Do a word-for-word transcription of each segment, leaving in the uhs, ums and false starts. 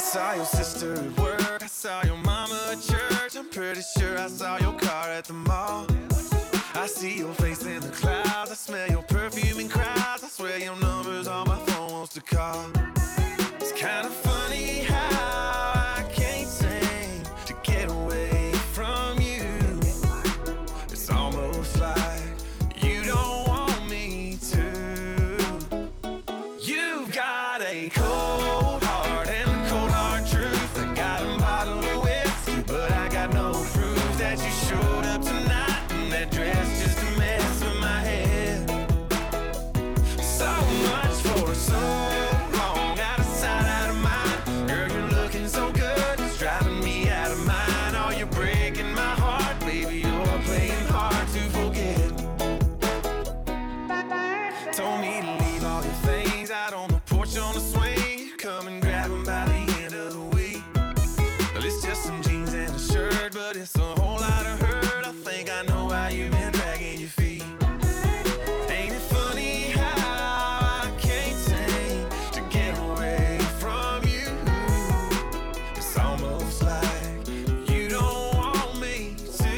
saw your sister at work, I saw your mama at church. I'm pretty sure I saw your car at the mall. I see your face in the clouds, I smell your perfume in crowds. I swear your number's on my phone wants to call. It's kind of funny how I can't seem to get away from you. It's almost like you don't want me to. You've got a cold heart and a cold hard truth. I got a bottle of whiskey, but I got no proof that you showed up tonight in that dress just a mess with my head. So much for so long, out of sight, out of mind. Girl, you're looking so good, it's driving me out of mind. Oh, you're breaking my heart, baby, you're playing hard to forget. Told me to leave all your things out on the porch on the swing. Come and grab them by the end of the week. Well, it's just some jeans and a shirt, but it's a whole lot of hurt. I think I know why you've been dragging your feet. Ain't it funny how I can't seem to get away from you? It's almost like you don't want me to.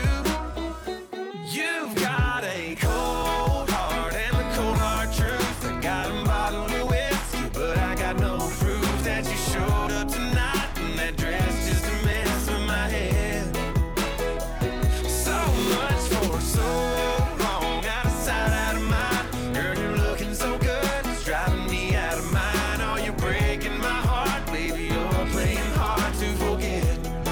You've got a cold heart and a cold hard truth. I got a bottle of whiskey, but I got no proof that you showed up tonight in that dress just a mess with my head. So much for so long, out of sight, out of mind. Girl, you're looking so good, it's driving me out of mind. Oh, you're breaking my heart, baby, you're playing hard to forget.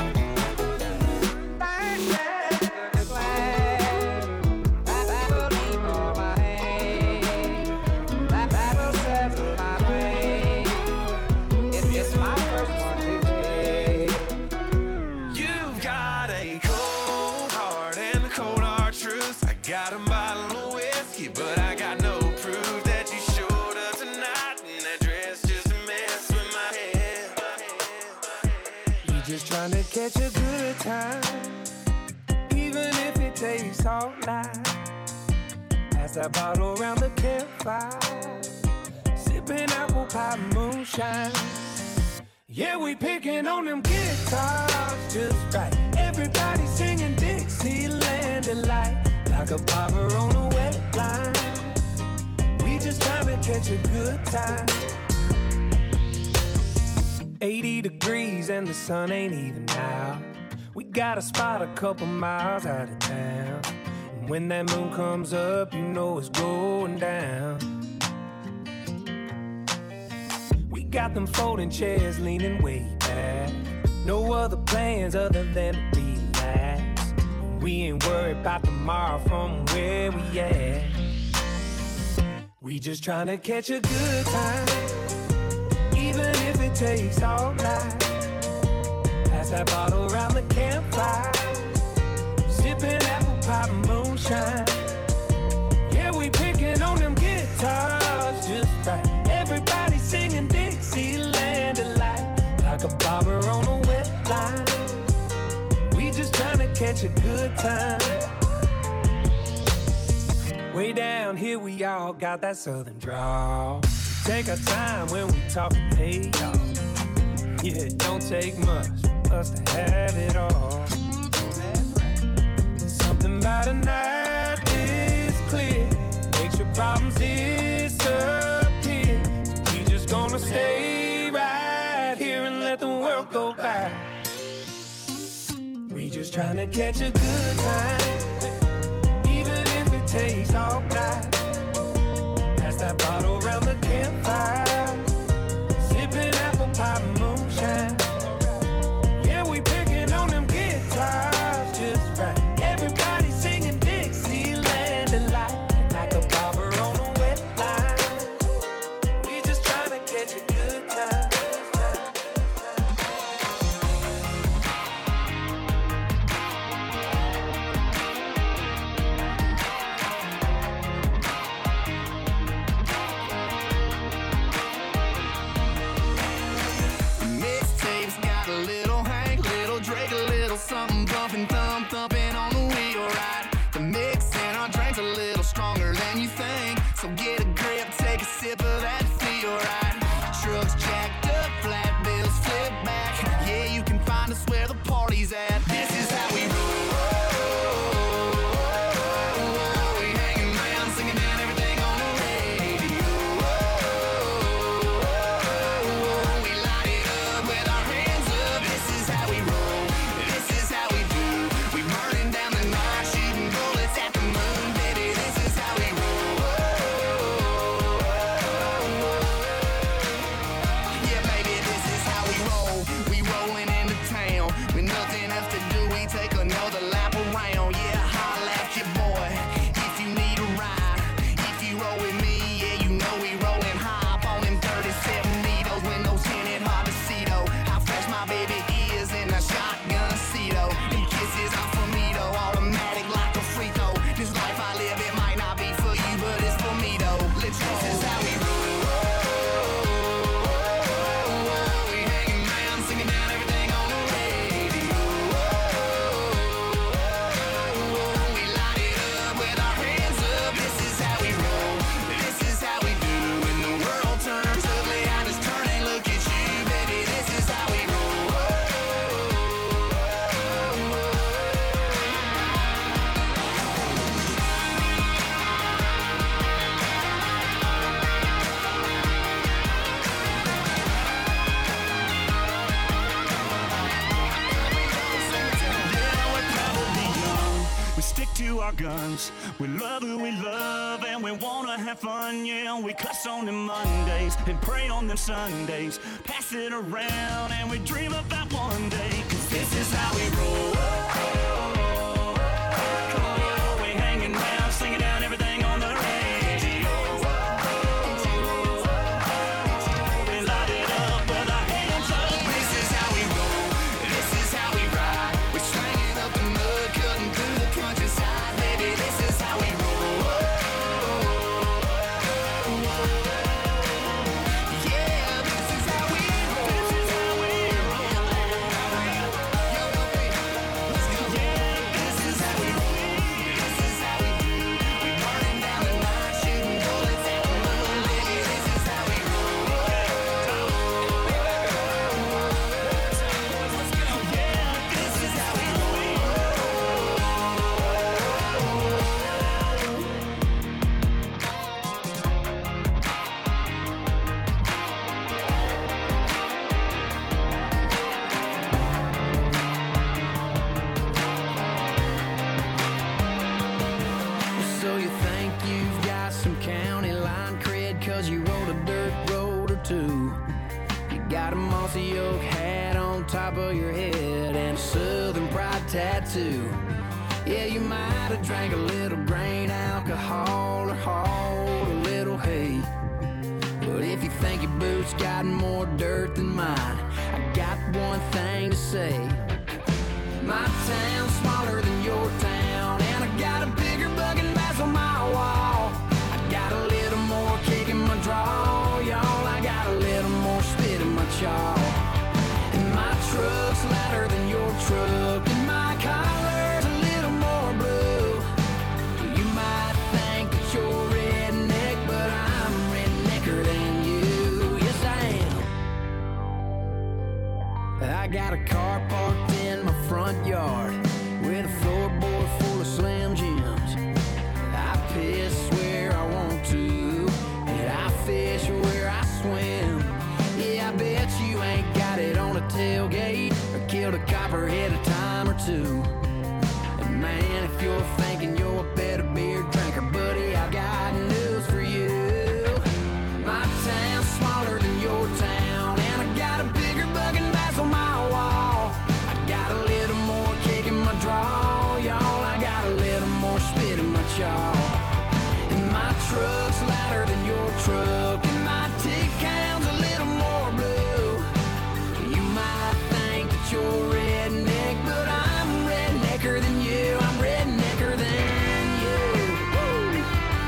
You've got a cold heart and a cold hard truth. I got a bottle of whiskey, but I got no proof that you showed up tonight in that dress just a mess with my head. We just trying to catch a good time, even if it takes all night. Pass that bottle around the campfire, sipping apple pie moonshine. Yeah, we picking on them guitars just right. Everybody singing Dixieland delight, like a barber on a wet line. We just trying to catch a good time. eighty degrees and the sun ain't even out. We got a spot a couple miles out of town. And when that moon comes up, you know it's going down. We got them folding chairs leaning way back. No other plans other than to relax. We ain't worried about tomorrow from where we at. We just trying to catch a good time, even if it takes all night. Pass that bottle around the campfire, sipping apple pie moonshine. Yeah, we picking on them guitars just right. Everybody singing Dixieland delight, like a barber on a wet line. We just trying to catch a good time. Way down here we all got that southern drawl. Take our time when we talkin', hey y'all. Yeah, it don't take much for us to have it all. Something about a night is clear, makes your problems disappear. We just gonna stay right here and let the world go by. We just tryna catch a good time, even if it takes all night. Pass that bottle around the campfire, sipping apple pie moonshine. Yeah, we picking on them guitars just right. Everybody singing Dixieland delight, like a barber on a wet line. We just tryna catch a good time. Mixtapes got a little Hank, little Drake, a little something bumping, thump thumping on the wheel ride. The mix in our drink's a little stronger than you think, so get a grip, take a sip of that feel right. Trucks jacked up, flat bills flip our guns. We love who we love and we wanna have fun, yeah. We cuss on them Mondays and pray on them Sundays. Pass it around and we dream about one day. Cause this is how we roll. Come on, y'all, we hanging round, singing down everything on the radio. We light it up with our hands up. This is how we roll, this is how we ride. We're slanging up the mud, cutting through the countryside. Baby, this is how we roll. Yeah, this is how we roll. This is how we roll. Yo, yo, hey, let's go. Yeah, this is how we roll. This is how we do. We burning down the night, shooting bullets at the moon. Baby, this is how we roll. Yeah, this is how we roll. So you think you've got some county line cred cause you rode a dirt road or two. You got a mossy oak hat on top of your head and a southern pride tattoo. Yeah, you might have drank a little grain alcohol or hauled a little hay. But if you think your boots got more dirt than mine, I got one thing to say. My town's smaller than your town, and I got a bigger bugging bass on my wall. I got a little more kick in my draw, y'all. I got a little more spit in my chaw. And my truck's louder than your truck, and my collar's a little more blue. You might think that you're redneck, but I'm rednecker than you. Yes, I am. I got a car parked in my front yard with a floorboard full of Slim Jims. I piss where I want to, and I fish where I swim. Yeah, I bet you ain't got it on a tailgate or killed a copperhead a time or two. And man, if you're thinking you're a better beer drinker, buddy, I got news for you. My town's smaller than your town, and I got a bigger bugging bass on my wall. I got a little more kick in my draw, y'all. I got a little more spit in my chaw. And my truck's louder than your truck, and my tick count's a little more blue. You might think that you're redneck, but I'm rednecker than you. I'm rednecker than you. Woo.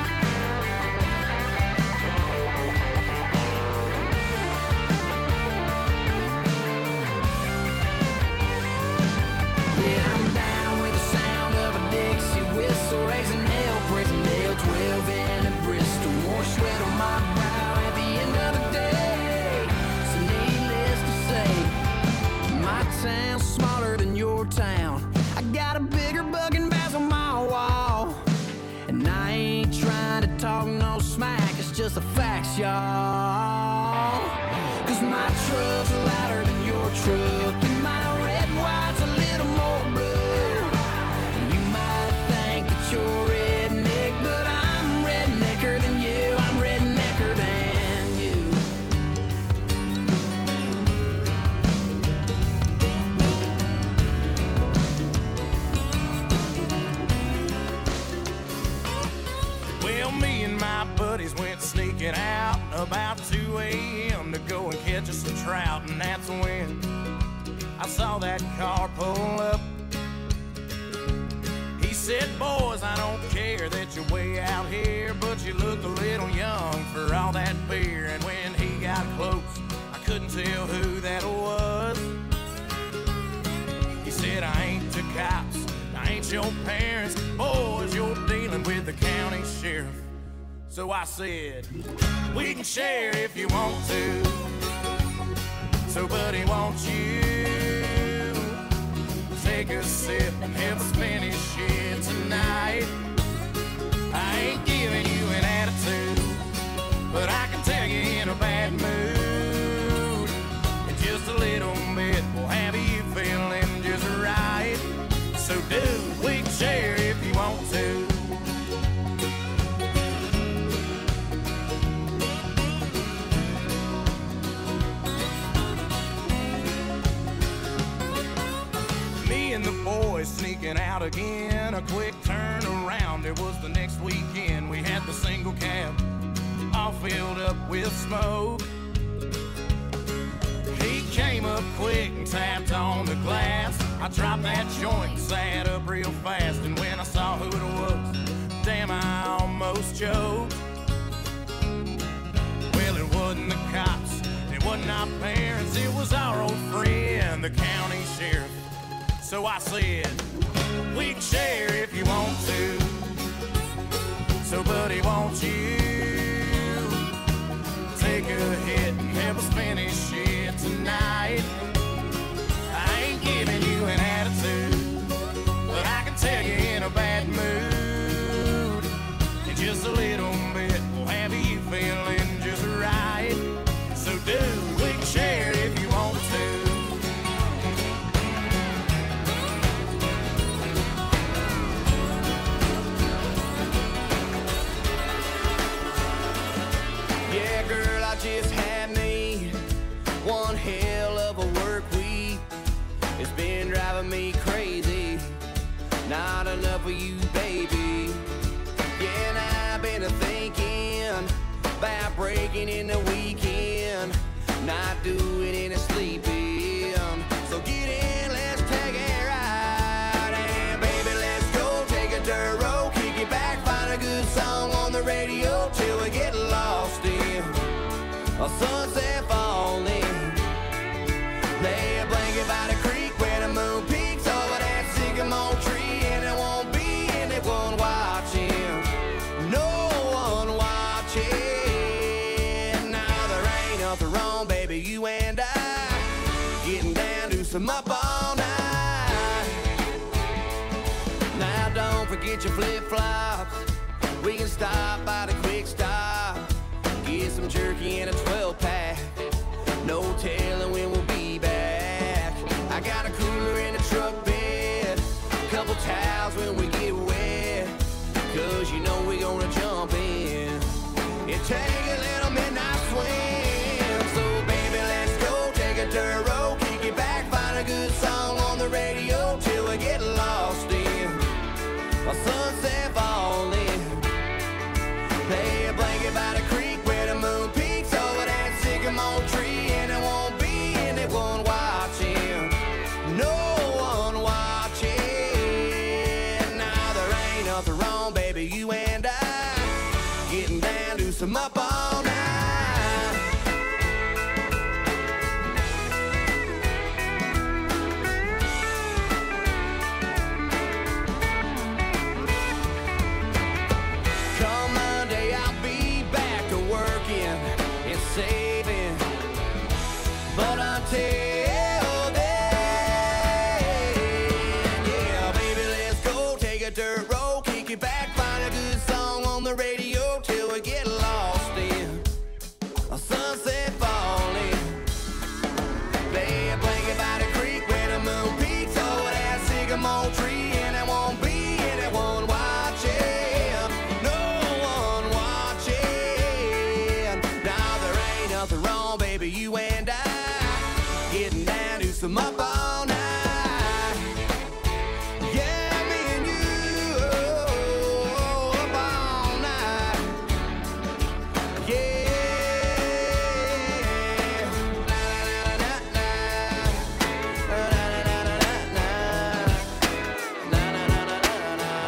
Yeah, I'm down with the sound of a Dixie whistle, raising hell, praising hell, twelve in at Bristol. More sweat on my brow at the end of the day. So needless to say, my town's smaller than your town. I got a bigger bugging bass on my wall. And I ain't trying to talk no smack, it's just the facts, y'all. Cause my truck's louder than your truck, and my red white's a little more blue. You might think that you're redneck, but I'm rednecker than you. I'm rednecker than you. Well, me and my buddies went sneaking out about two a.m. to go and catch us some trout, and that's when I saw that car pull up. He said, boys, I don't care that you're way out here, but you look a little young for all that beer. And when he got close, I couldn't tell who that was. He said, I ain't the cops, I ain't your parents, boys, you're dealing with the county sheriff. So I said, we can share if you want to. So buddy, won't you take a sip and help us finish it tonight? I ain't giving you an attitude, but I can tell you in a bad mood. And just a little bit will have you feeling just right. So dude, we can share if you want to. boys sneaking out again. A quick turn around, it was the next weekend. We had the single cab all filled up with smoke. He came up quick and tapped on the glass. I dropped that joint and sat up real fast. And when I saw who it was, damn, I almost choked. Well, it wasn't the cops, it wasn't our parents, it was our old friend, the county sheriff. So I said, we can share if you want to. So buddy, won't you take a hit and help us finish it tonight? I ain't giving you an attitude, but I can tell you in a bad mood. In just a little bit, we'll have you feeling just right. So dude, we can share if you want to. Yeah, girl, I just had me one hell of a work week. It's been driving me crazy. Not enough of you, baby. Yeah, and I've been thinking about breaking in the weekend, not doing any sleeping. So get in, let's take a ride. And baby, let's go take a dirt road, kick it back, find a good song on the radio till we get lost in a sunset falling. Lay a blanket by the creek where the moon peaks over that sycamore tree, and there won't be anyone watching, no one watching. Now there ain't nothing wrong, baby, you and I getting down to some up all night. Now don't forget your flip-flops, we can stop by the quick stop, get some jerky and a twelve pack. No telling when we'll be back. I got a cooler in the truck bed, couple towels when we get wet, cause you know we gonna jump in and take a little midnight swim. So baby, let's go take a dirt road, kick it back, find a good song on the radio till we get lost in a sunset falling. Lay a blanket by the creek where the moon peaks over that sycamore tree, and there won't be anyone watching, no one watching. Now there ain't nothing wrong, baby, you and I getting down to some up all night. Come Monday, I'll be back to working and saving, but until then, yeah, baby, let's go take a dirt road, kick it back, find a good song on the radio till we get lost in a sunset falling. Lay a blanket by the creek where the moon peaks over that sycamore tree, and there won't be anyone watching, no one watching. Now there ain't nothing wrong, baby, you and I getting down to some up all night. Yeah, me and you, oh, up all night. Yeah. Na, na, na, na, na. Na, na, na, na, na. Na, na, na, na, na, na.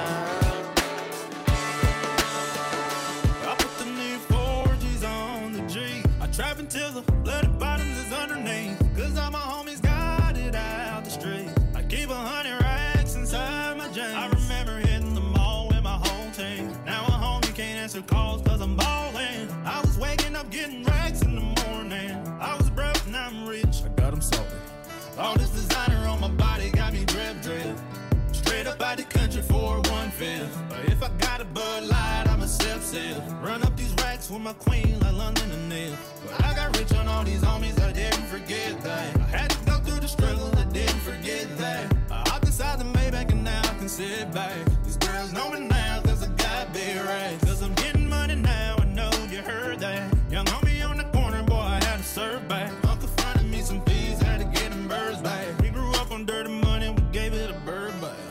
I put the new four G's on the G. I trap until the bloody bottoms is underneath, cause all my homies got it out the street. I keep a hundred racks inside my jeans. I remember hitting the mall with my whole team. Now a homie can't answer calls cause I'm ballin'. I was waking up getting racks in the morning. I was broke, now I'm rich, I got 'em salty. All this designer on my body got me drip drip. Straight up out the country for one fifth. But if I got a Bud Light, I'm a sip sip. Run up these racks with my queen like London and Nip. But I got rich on all these homies, I didn't forget that. I had to go through the struggle, I didn't forget that. I hopped inside the Maybach and now I can sit back. These girls know me now cause I got big racks. Cause I'm getting money now, I know you heard that. Young homie on the corner, boy, I had to serve back. Uncle fronted me some fees, had to get them birds back. We grew up on dirty money, we gave it a bird bath.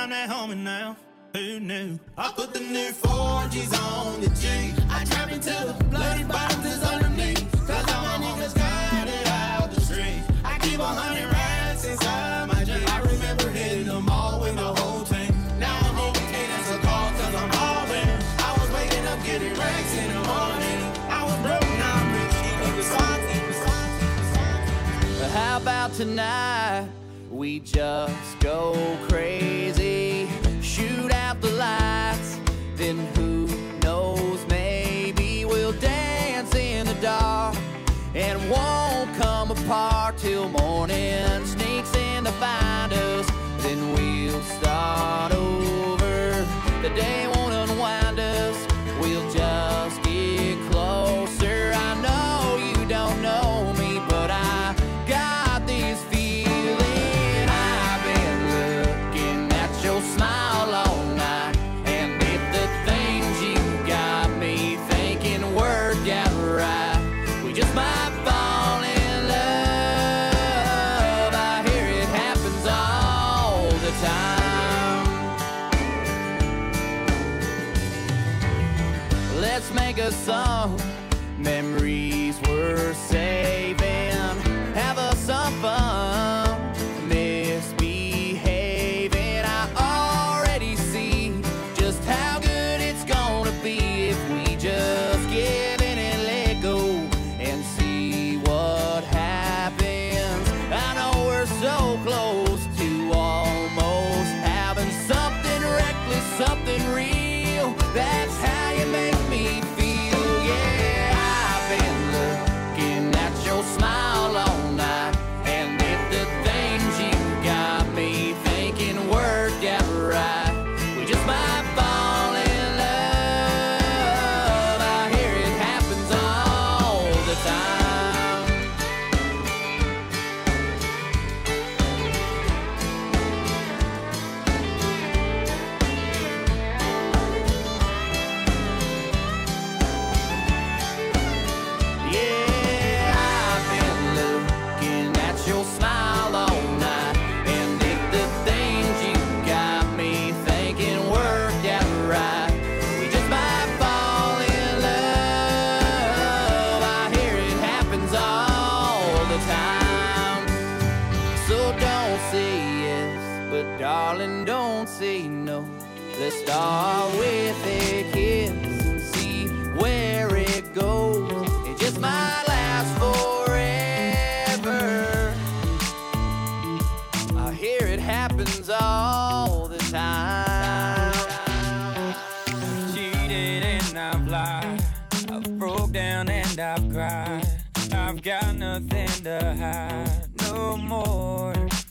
I'm at home and now. Who knew? I put the new four G's on the G. I trapped until the bloody bottoms is underneath. Cause all my niggas got it out the street. I keep a hundred rats inside my Jeep. I remember hitting them all with the whole team. Now I'm on cadence of call cause I'm all in. I was waking up getting racks in the morning. I was broke, now I'm rich. Keep the songs. How about tonight? We just go crazy, shoot out the lights, then who knows, maybe we'll dance in the dark and won't come apart till morning sneaks in to find us. Then we'll start over, the day won't unwind us, we'll just get closer. I know you don't know me, but I got this feeling. Smile all night, and if the things you got me thinking work out right, we just might fall in love. I hear it happens all the time. Let's make a song, memories worth saving, have us some fun. Just give in and let go and see what happens. I know we're so close to almost having something reckless, something real. That's how you make me feel. Yeah, I've been looking at your smile all night, and if the things you got me thinking worked out right, we just might fall in. Darling, don't say no. Let's start with a kiss and see where it goes. It just might last forever. I hear it happens all the time. I've cheated and I've lied, I've broke down and I've cried. I've got nothing to hide no more.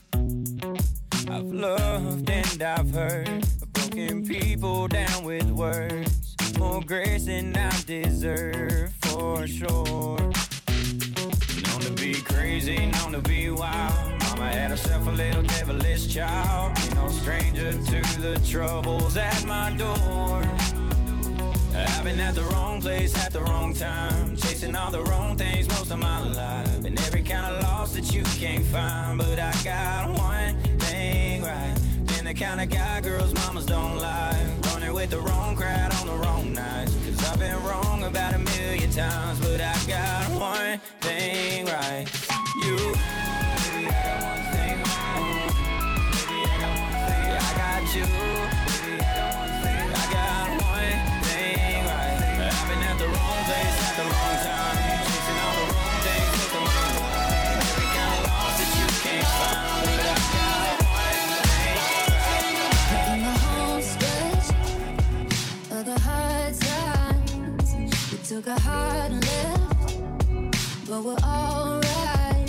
I've loved and I've hurt, I've broken people down with words, more grace than I deserve, for sure. Known to be crazy, known to be wild. Mama had herself a little devilish child. Ain't no stranger to the troubles at my door. I've been at the wrong place at the wrong time, chasing all the wrong things most of my life. Been every kind of loss that you can't find, but I got one thing right. Been the kind of guy girls mamas don't like, running with the wrong crowd on the wrong nights. Cause I've been wrong about a million times, but I got one thing right. You, baby, I got one thing wrong. Baby, I got one thing, I got you. Baby, I got one thing, I got one thing right. I've been at the wrong place at the wrong time, chasing all the wrong things with the wrong life. Every kind of loss that you can't find, but I got one thing right. In the home stretch of the hard times, we took a hard left, but we're alright.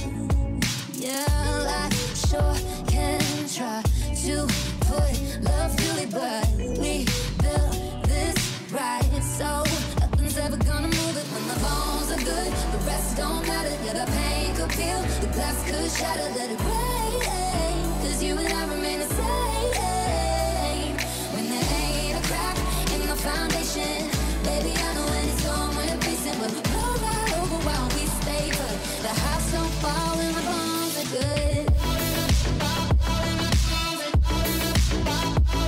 Yeah, I sure can try to put love fully, but we built this right. So nothing's ever gonna move it when the bones are good. The rest don't matter. Yeah, the pain could peel, the glass could shatter. Let it rain, cause you and I remain the same. When there ain't a crack in the foundation, baby, I know when it's gone, when it's facing. But blow right over while we stay put. The house don't fall when the bones are good.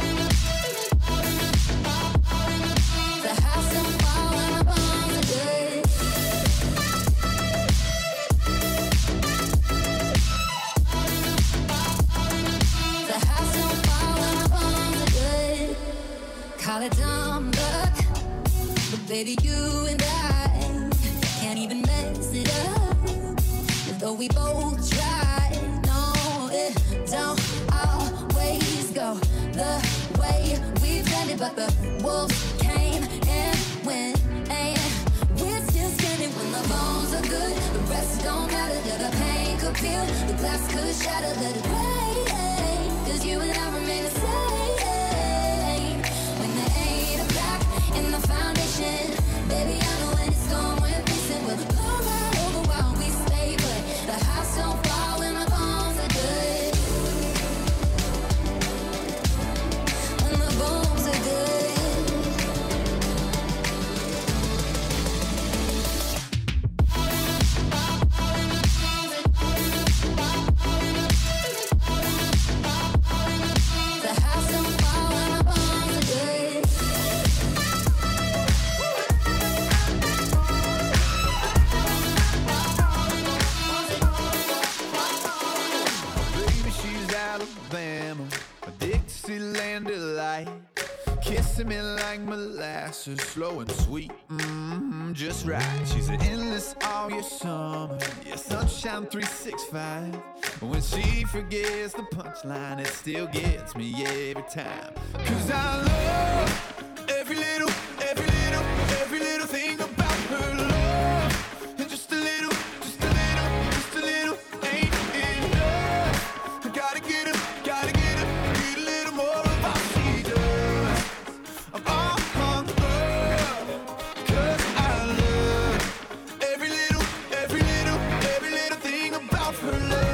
baby, you and I can't even mess it up, though we both try. No, it don't always go the way we planned it, but the wolves came and went, and we're still standing when the bones are good. The rest don't matter, yeah, the pain could peel, the glass could shatter, let it rain, cause you and I remain the same. When there ain't a crack in the foundation, baby, I know when it's gone, we're missing. We'll blow right over while we stay put. The house don't fall when the bones are good. When the bones are good. The house don't fall when the bones are good. Baby, she's Alabama, a Dixieland delight. Kissing me like molasses, slow and sweet, mm-hmm, just right. She's an endless all year summer, yeah, sunshine three sixty-five. When she forgets the punchline, it still gets me every time. Cause I love every little, every little, every little thing about her love. And just a little, just a little, just a little ain't enough. I gotta get her, gotta get her, get a little more of how she does. I'm all hung up, cause I love every little, every little, every little thing about her love.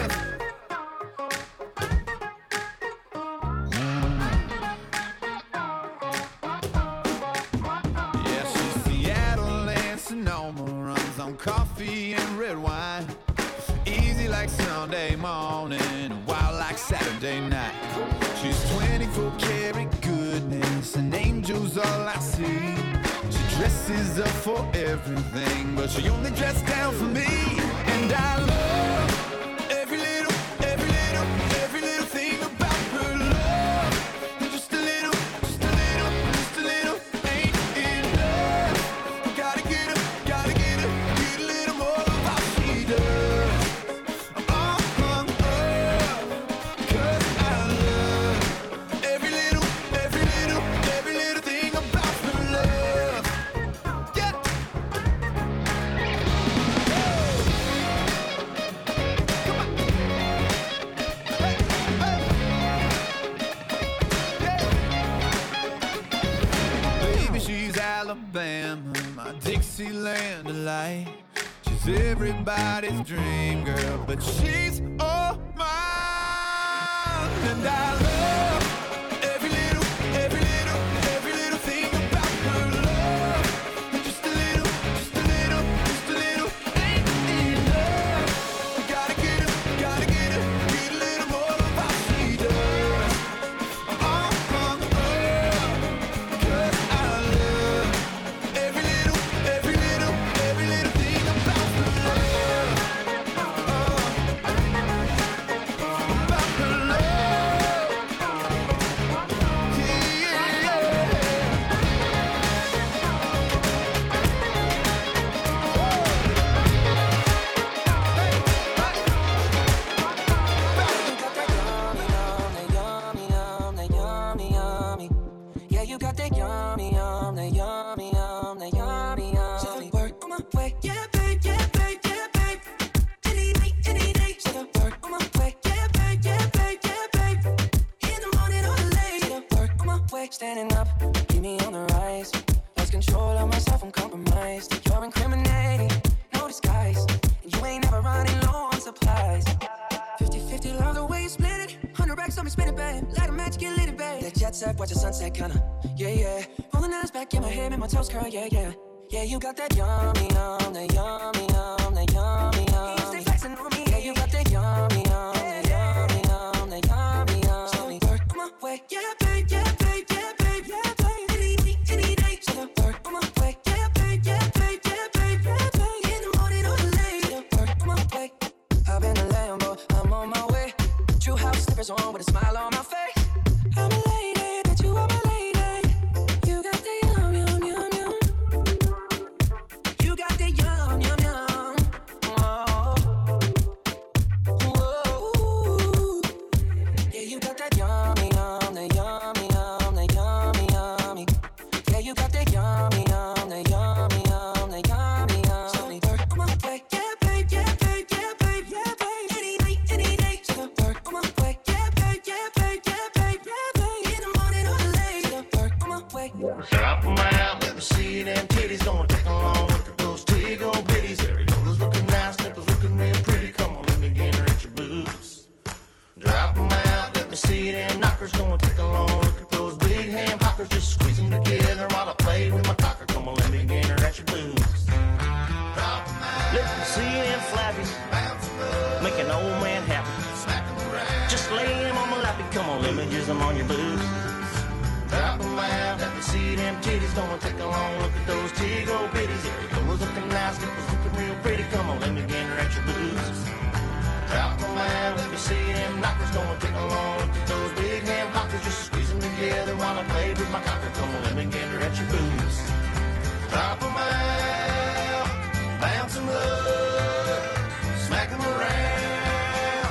Yeah, she's Seattle and Sonoma, runs on coffee and red wine. Easy like Sunday morning, wild like Saturday night. She's twenty-four karat goodness, and angels all I see. She dresses up for everything, but she only dressed down for me. And I love every little, every little, every little thing about her love. And just a little, just a little, just a little ain't enough. I gotta get her, gotta get her, get a little more of how she does. I'm all hung up, cause I love every little, every little, every little thing about her love. Yeah. Come on. Hey, hey. Yeah. Baby, she's Alabama, my Dixieland delight. She's everybody's dream girl, but she's all mine. And I love every little, every little, every little thing about her love. And just a little, just a little, just a little ain't enough. I gotta get her, gotta get her, get a little more of how she does. I'm all hung up, cause I love every little, every little, every little thing about her love. Oh, about her love. Yeah, Yeah, you got that yummy, yum, that yummy, yum, that yummy, yum. So I work on my way, yeah, babe, yeah, babe, yeah, babe. Any day, any day. So I work on my way, yeah, babe, yeah, babe, yeah, babe. In the morning or late. So I work on my way, standing up, keep me on the rise. Lost control of myself, I'm compromised. You're incriminating, no disguise. And you ain't never running low on supplies. fifty-fifty, love the way you split it. Hundred racks on me, spin it, babe. Light a match, get lit, it, babe. That jet set, watch the sunset, kinda. Yeah, yeah. Rolling eyes back in my head, make my toes curl, yeah, yeah. Yeah, you got that yummy, yum, that yummy, yum, that yummy, yum. You stay flexing on me. Yeah, you got that yummy, yum, that yummy, yum, that yummy, yum. So we work on my way, yeah, babe, yeah, babe, yeah, babe, yeah, babe. Any day, any day. So I work on my way, yeah, babe, yeah, babe, yeah, babe, yeah, babe. In the morning or late. So I work on my way. I've been a Lambo, I'm on my way. True house slippers on with a smile on my face. I'm a lady, that you are my lady. You got the yum, yum, yum, yum. sweet and flappy, make an old man happy. Just lay him on my lap and come on, let me use them on your boobs. Drop them out, let me see them titties. Gonna take a long look at those Tigo bitties. There he goes, looking nice, nipples looking real pretty. Come on, let me get her at your boobs. Drop them out, let me see them knockers. Gonna take a long look at those big ham hockers. Just squeeze them together while I play with my cocker. Come on, let me get her at your boobs. Drop them out, bounce them up, smack them around,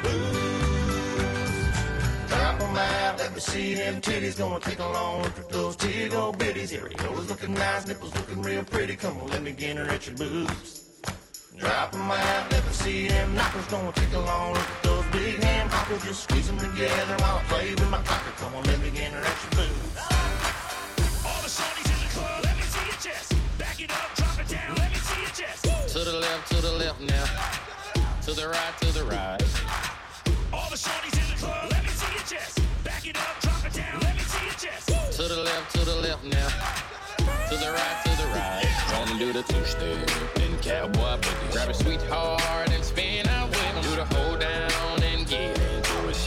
boobs. Drop them out, let me see them titties. Gonna take a long look at those Tigo bitties. Here he goes, looking nice, nipples looking real pretty. Come on, let me get her at your boobs. Drop them out, let me see them knockers. Gonna take a long look at those big ham hockers. Just squeeze them together while I play with my cocker. Come on, let me get her at your boobs. All the shorties in the club, let me see your chest. Back it up, drop it down, let me see your chest. To the left, to the left now. To the right, to the right. All the shorties in the club, let me see your chest. Back it up, drop it down, let me see your chest. To the left, to the left now. To the right, to the right. Gonna do the two-step and cowboy boogie. Grab a sweetheart and spin out with him. Do the hold down and get into it.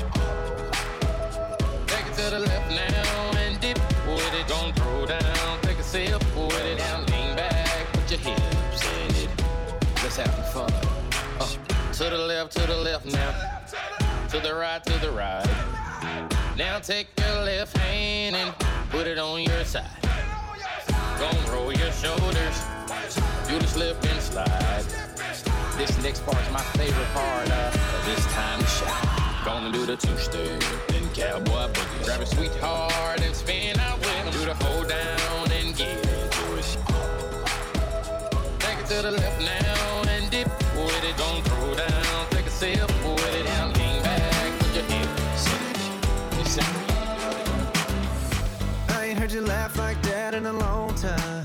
Take it to the left now and dip with it. Gonna throw down, take a sip with it. Now lean back, put your hips in it. Let's have some fun. Uh, to the left, to the left now. To the right, to the right. Now take your left hand and put it on your side. Gonna roll your shoulders, do the slip and slide. This next part's my favorite part of this time to shine. Gonna do the two-step and cowboy boogie. Grab a sweetheart and spin out with him. Do the hold down and get into it. Take it to the left now and dip with it. Gonna throw down, take a sip with it. Now lean back, put your hips in it. Listen. I ain't heard you laugh like that in a long time.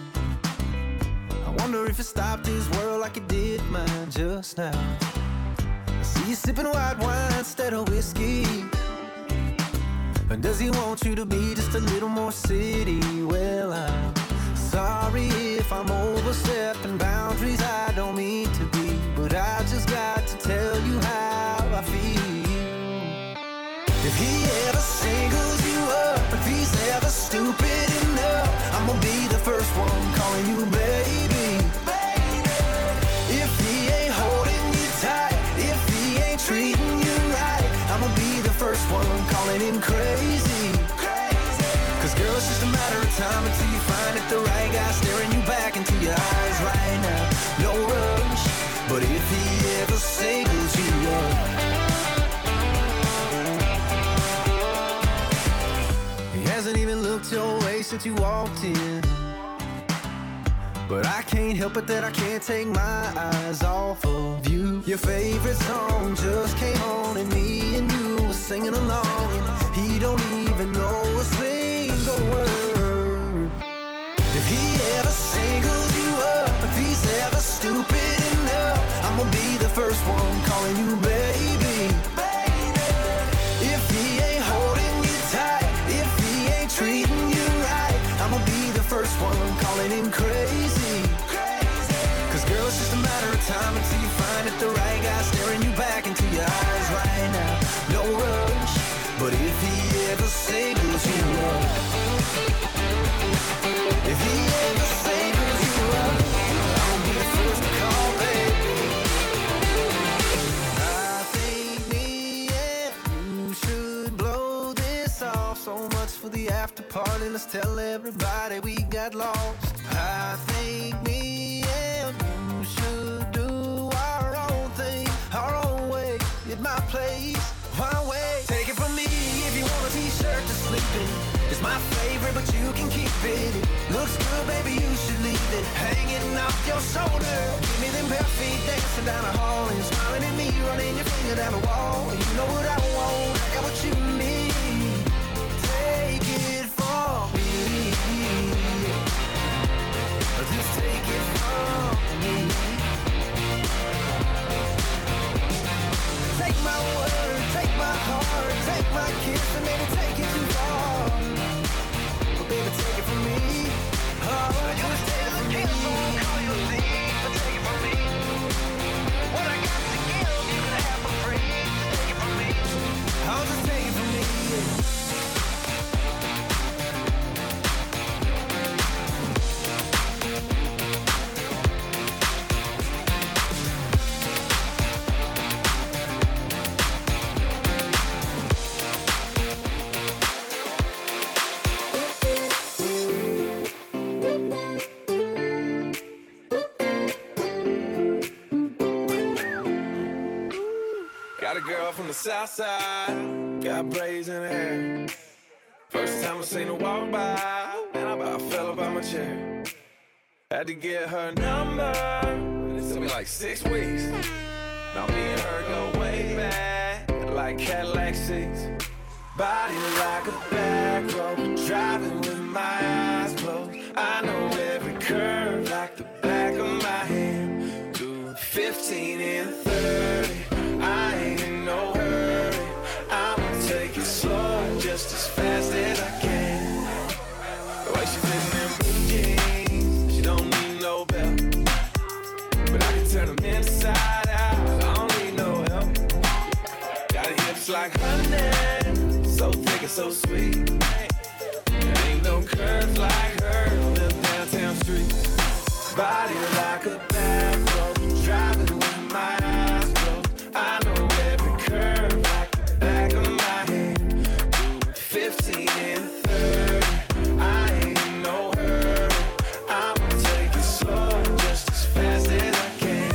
I wonder if it stopped this world like it did mine just now. I see you sipping white wine instead of whiskey. And does he want you to be just a little more city? Well, I'm sorry if I'm overstepping boundaries I don't mean to be, but I just got to tell you how I feel. If he ever singles you up, if he's ever stupid enough, I'm gonna be the first one calling you baby. Baby. If he ain't holding you tight, if he ain't treating you right, I'm gonna be the first one calling him crazy. Crazy. Cause girl, it's just a matter of time until you find it the right guy staring you back into your eyes right now. No rush, but if he ever singles you up, hasn't even looked your way since you walked in. But I can't help it that I can't take my eyes off of you. Your favorite song just came on and me and you were singing along. He don't even know a single word. If he ever singles you up, if he's ever stupid enough, I'm gonna be the first one calling you baby. Baby. If he ain't holding you tight, treating you right, I'ma be the first one calling him crazy. Crazy. Cause girl, it's just a matter of time until you find it the right guy staring you back into your eyes right now. No rush, but if he ever singles you up, if he ever singles you up, I'll be the first to call, baby. I think me and you should blow this off. So much for the after party, let's tell everybody we got lost. I think me and you should do our own thing, our own way, at my place, my way. Take it from me, if you want a t-shirt to sleep in, it's my favorite, but you can keep it. It looks good, baby, you should leave it hanging off your shoulder. Give me them bare feet dancing down the hall, and you're smiling at me, running your finger down the wall. You know what I want, I got what you need. Take it from me, just take it from me. Take my word, take my heart, take my kiss, and maybe take it too far. But baby, take it from me. Oh, you stay as a kiss, so I'll call you a thief, but take it from me. Got a girl from the south side, got braids in her hair. First time I seen her walk by, and I about fell up out my chair. Had to get her number, it took me like six weeks. Now me and her go way back, like Cadillac seats. Body like a back road, driving with my eyes closed. I know every curve like the back of my hand. Doing fifteen and thirty, I ain't in no hurry. I'ma take it slow, just as fast as I can. The way she fits in them blue jeans, she don't need no belt. But I can turn them inside out, I don't need no help. Got hips like honey, so thick and so sweet. There ain't no curves like her on them downtown streets. Body like a back road, driving with my eyes closed. I know every curve like the back of my hand. Doing fifteen and thirty, I ain't in no hurry. I'ma take it slow, just as fast as I can.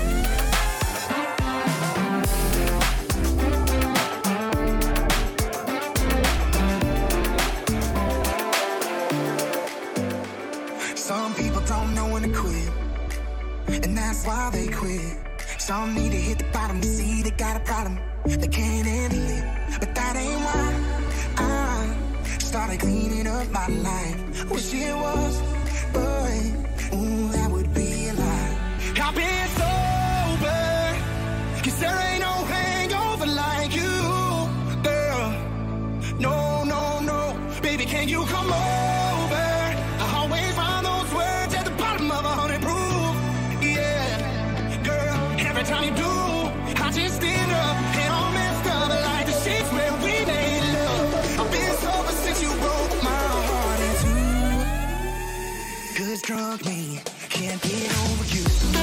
Some people don't know when to quit, and that's why they quit. Some need to hit the bottom to see they got a problem, they can't handle it. But that ain't why I started cleaning up my life. Wish it was, but ooh, that would be a lie. I've been sober, 'cause there ain't no hangover like you, girl. No, no, no, baby, can you come over? I always find those words at the bottom of a hundred proof. Yeah, girl, every time you do, I just end up and all messed up like the sheets where we made love. I've been sober since you broke my heart in two. 'Cause drunk me can't get over you.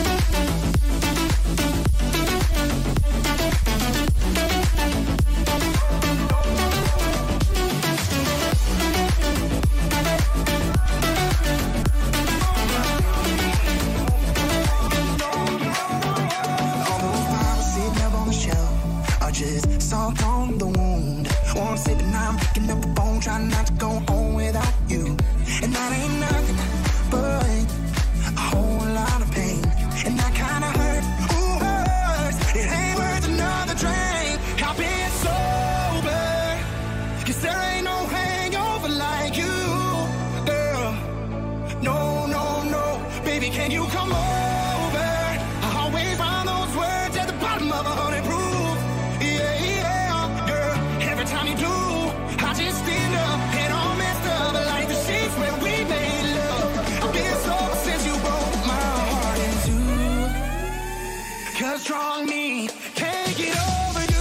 Just salt on the wound. One sip and I'm picking up the phone, trying not to go home without you. And that ain't nothing but a whole lot of pain. And that kinda hurt, ooh, hurts. It ain't worth another drink. I've been sober, 'cause there ain't no hangover like you, girl. No, no, no, baby, can you come over? I always find those words at the bottom of a hundred proof. Time you do, I just stand up and all messed up like the sheets when we made love. I've been sober since you broke my heart in two. 'Cause strong me can't get over you.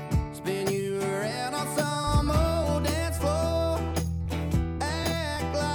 Spin you around on some old dance floor. Act like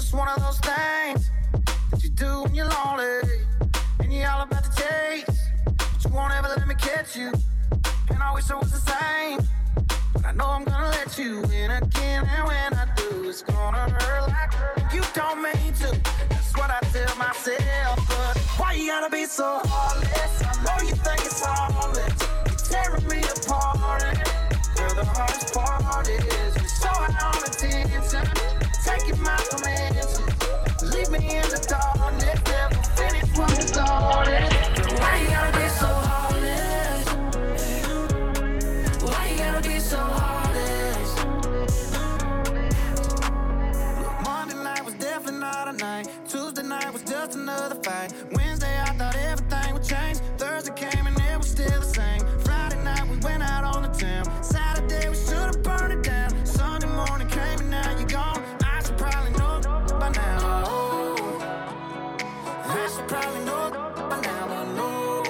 just one of those things that you do when you're lonely, and you're all about to chase, but you won't ever let me catch you. And I wish I was the same, but I know I'm gonna let you in again, and when I do, it's gonna hurt like you don't mean to. That's what I tell myself, but why you gotta be so heartless? I know you think it's harmless, you're tearing me apart, and girl, the hardest part is you're showing all attention, taking my commands, leave me in the darkness, never finish what you started. Girl, why you gotta be so heartless? Why you gotta be so heartless? Look, Monday night was definitely not a night. Tuesday night was just another fight. Wednesday I thought everything would change. Thursday came and it was still the same. Friday night we went out on the town. Saturday we should've burned it down. Sunday morning came and now you're gone. I should probably know by now. I should probably know by now, but no,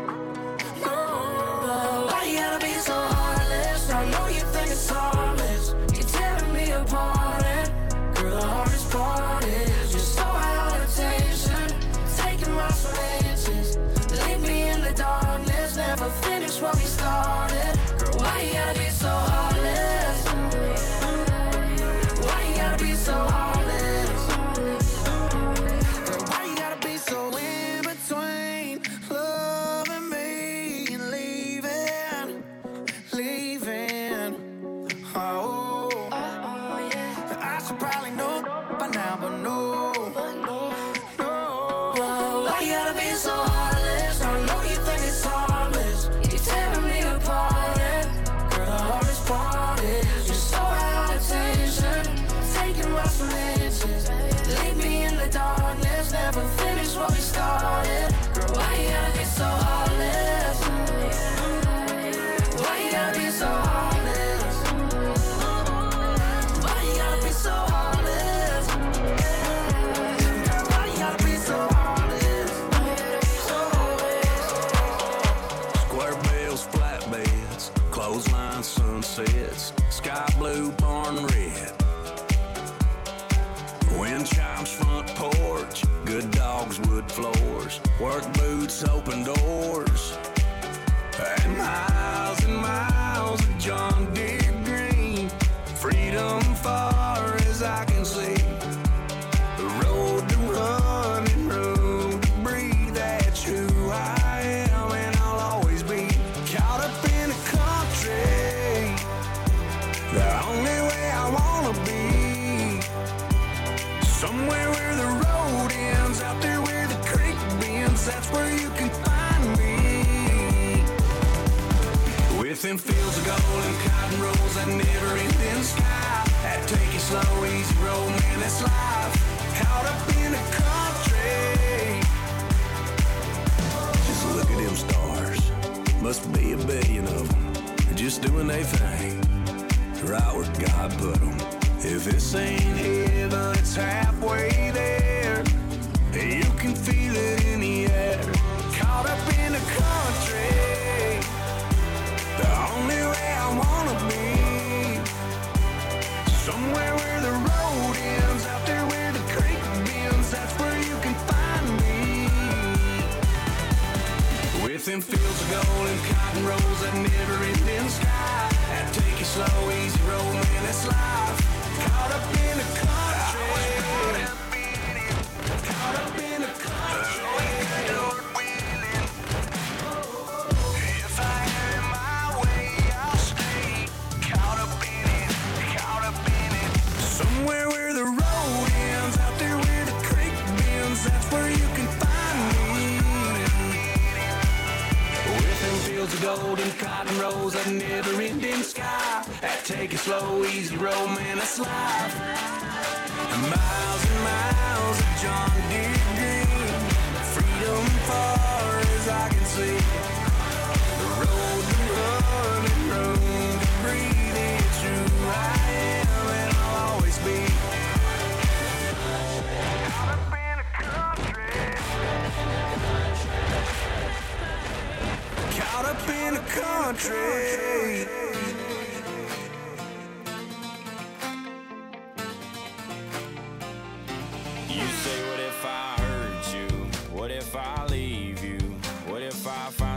no. Why you gotta be so heartless? I know you think it's harmless. You're tearing me apart, and girl, the hardest part is you're so out of attention, taking my chances, leave me in the darkness, never finish what we started. Girl, why you gotta be so heartless? Why you gotta be so heartless? Girl, why you gotta be so in between loving me and leaving, leaving? Oh, oh yeah. I should probably know by now, but no, no. Why you gotta be so heartless? I know you think it's harmless. You're tearing me apart, and girl, the hardest part is you're so out of attention, taking my chances, leave me in the darkness, never finish what we started. Girl, why you gotta be so heartless? Why you gotta be so heartless? Why you gotta be so heartless? Girl, why you gotta be so heartless? Square bills, flatbeds, clothesline sunsets, sky blue, barn red. Wind chimes, front porch, good dogs, wood floors, work boots, open doors, and miles and miles of John Deere green. Freedom far as I can see. The road to run and room to breathe. That's who I am, and I'll always be. Caught up in the country, the only way I wanna be. Somewhere where the road ends, out there where the creek bends, that's where you can find me. With them fields of gold and cotton rolls, that never-ending sky, that take it slow, easy road, man, that's life. Caught up in the country. Just look at them stars, must be a billion of them. They're just doing their thing, right where God put them. If this ain't heaven, it's halfway there. You can feel it in the air. Caught up in the country, the only way I wanna be. Somewhere where the road ends, out there where the creek bends, that's where you can find me. With them fields of gold and cotton rolls, that never-ending sky, that take it slow, easy road, man, that's life. Caught up in the country, caught up in the country. If I have it my way, I'll stay caught up in it, caught up in it. Somewhere where the road ends, out there where the creek bends, that's where you can find me. With them fields of gold and cotton rolls, that never-ending sky, that take it slow, easy road, man, that's life. And miles and miles of John Deere green, freedom far as I can see. The road to run and room to breathe, it's who I am, and I'll always be. Caught up in the country, caught up in the country.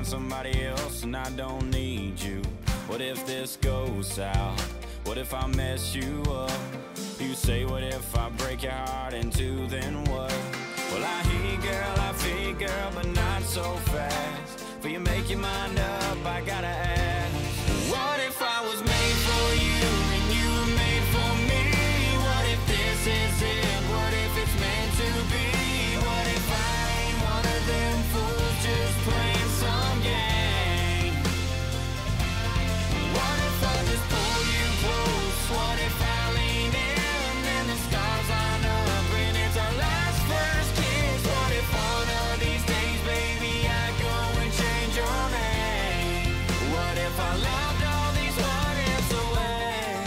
somebody else and I don't need you? What if this goes south? What if I mess you up? You say, what if I break your heart in two, then what? Well, I hear you, girl, I feel you, girl, but not so fast. Before you make your mind up, I gotta ask, what if I was made for you and you were made for me? What if this is it? What if it's meant to be? What if I ain't one of them fools just playing some game? What if I just pull you close? What if I lean in and the stars line up and it's our last first kiss? What if one of these days, baby, I go and change your name? What if I loved all these what ifs away?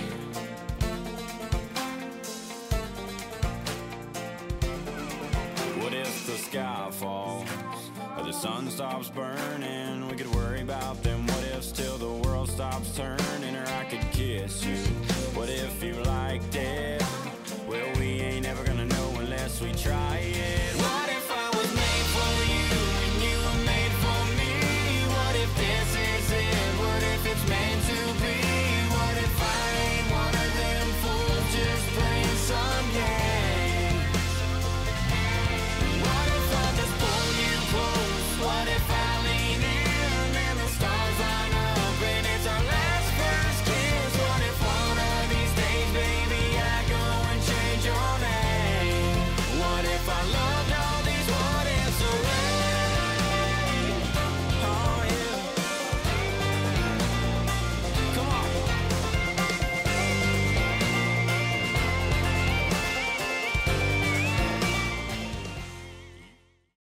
What if the sky falls or the sun stops burning? We could worry about them what ifs till the world stops turning, or I could kiss you. What if you liked it? Well, we ain't ever gonna know unless we try it.